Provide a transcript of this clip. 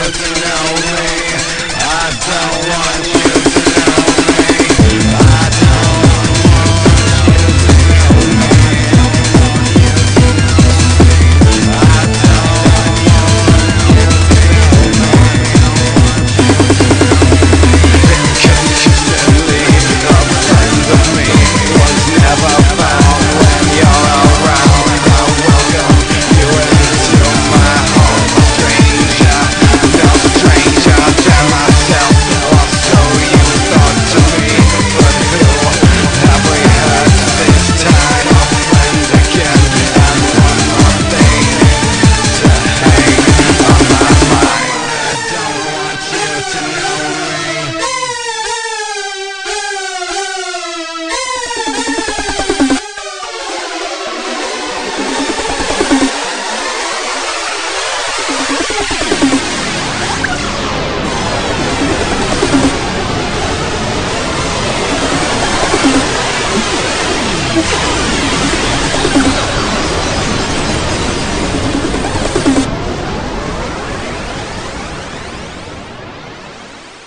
to know me. I don't want you to know me. I don't want you to know me. I don't want you to know me. Consistently, a friend of me was never found. When you're around, I welcome you into my home. Stranger, no stranger than myself. Or so you thought to me. But who have we heard this time? A friend again, and one more thing to hang on my mind. I don't want you to know me.